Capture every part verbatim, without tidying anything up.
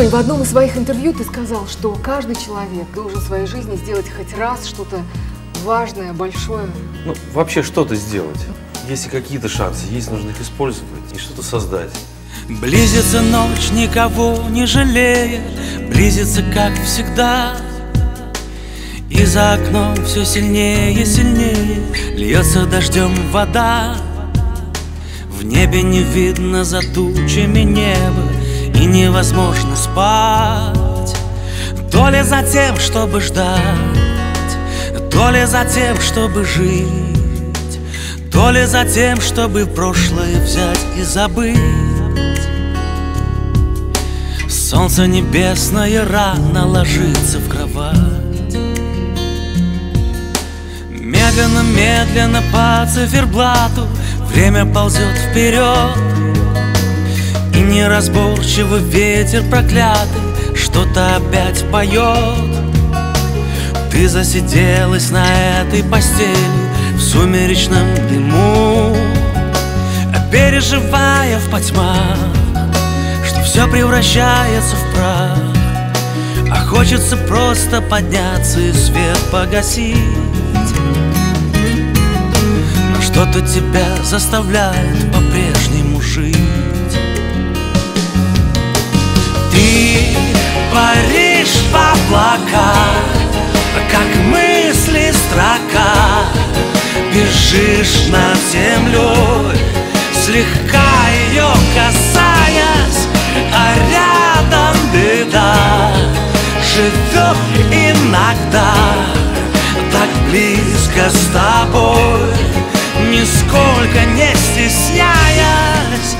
в одном из своих интервью ты сказал, что каждый человек должен в своей жизни сделать хоть раз что-то важное, большое. Ну, вообще что-то сделать. Если какие-то шансы есть, нужно их использовать и что-то создать. Близится ночь, никого не жалея, близится, как всегда. И за окном все сильнее и сильнее льется дождем вода. В небе не видно за тучами неба, и невозможно спать. То ли за тем, чтобы ждать, то ли за тем, чтобы жить, то ли за тем, чтобы прошлое взять и забыть. Солнце небесное рано ложится в кровать. Медленно, медленно по циферблату время ползет вперед. И неразборчиво ветер проклятый что-то опять поет. Ты засиделась на этой постели в сумеречном дыму, переживая в потьмах, что все превращается в прах. А хочется просто подняться и свет погасить. Но что-то тебя заставляет по-прежнему жить. Ты паришь в облаках, как мысли строка. Бежишь над землей, слегка ее касаясь, а рядом беда живет иногда. Так близко с тобой, нисколько не стесняясь.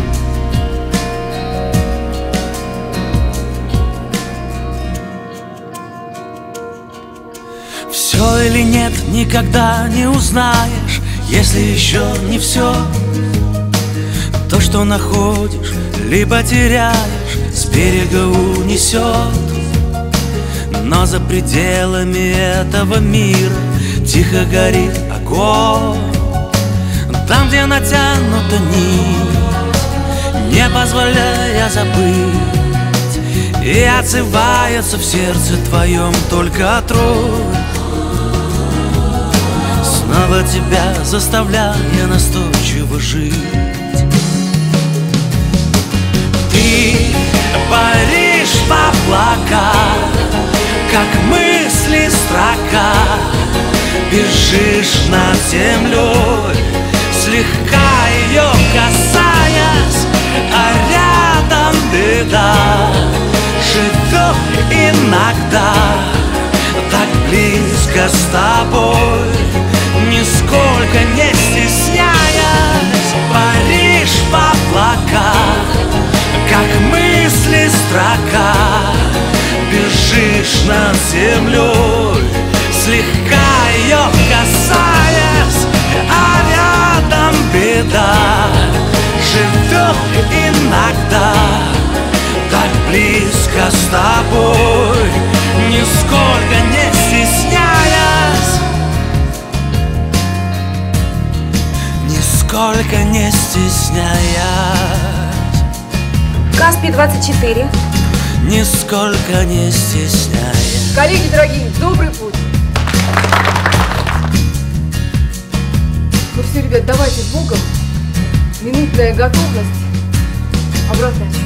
Все или нет, никогда не узнаешь, если еще не все. То, что находишь, либо теряешь, с берега унесет. Но за пределами этого мира тихо горит огонь. Там, где натянута нить, не позволяя забыть, и отзывается в сердце твоем только тролль, снова тебя заставляя настойчиво жить. Ты паришь в облаках, как мысли строка. Бежишь над землей, слегка ее касаясь, а рядом беда живет иногда. Так близко с тобой, нисколько не стесняясь. Паришь в облаках, как мысли строка. Бежишь над землей, слегка ее касаясь, а рядом беда живет иногда. Так близко с тобой, нисколько не стесняясь, нисколько не стесняясь. Каспий двадцать четыре. Нисколько не стесняясь. Коллеги дорогие, добрый путь. Ну все, ребят, давайте с Богом. Минутная готовность. Обратная.